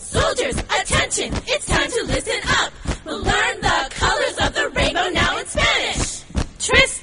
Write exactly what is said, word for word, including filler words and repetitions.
Soldiers, attention, it's time to listen up. We'll learn the colors of the rainbow now in Spanish. Tris